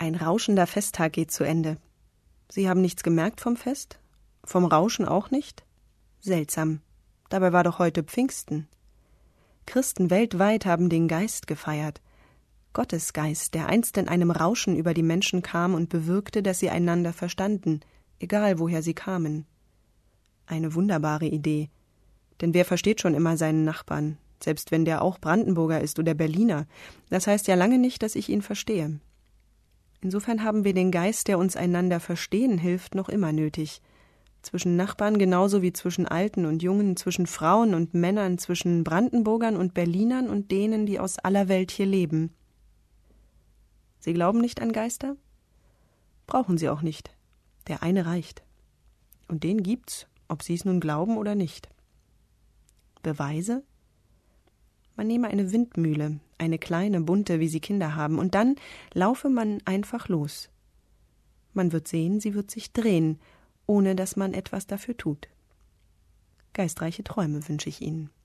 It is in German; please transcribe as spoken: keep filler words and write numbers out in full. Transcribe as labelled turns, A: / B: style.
A: Ein rauschender Festtag geht zu Ende. Sie haben nichts gemerkt vom Fest? Vom Rauschen auch nicht? Seltsam. Dabei war doch heute Pfingsten. Christen weltweit haben den Geist gefeiert. Gottes Geist, der einst in einem Rauschen über die Menschen kam und bewirkte, dass sie einander verstanden, egal woher sie kamen. Eine wunderbare Idee. Denn wer versteht schon immer seinen Nachbarn, selbst wenn der auch Brandenburger ist oder Berliner? Das heißt ja lange nicht, dass ich ihn verstehe. Insofern haben wir den Geist, der uns einander verstehen hilft, noch immer nötig. Zwischen Nachbarn genauso wie zwischen Alten und Jungen, zwischen Frauen und Männern, zwischen Brandenburgern und Berlinern und denen, die aus aller Welt hier leben. Sie glauben nicht an Geister? Brauchen Sie auch nicht. Der eine reicht. Und den gibt's, ob Sie es nun glauben oder nicht. Beweise? Man nehme eine Windmühle, eine kleine, bunte, wie sie Kinder haben, und dann laufe man einfach los. Man wird sehen, sie wird sich drehen, ohne dass man etwas dafür tut. Geistreiche Träume wünsche ich Ihnen.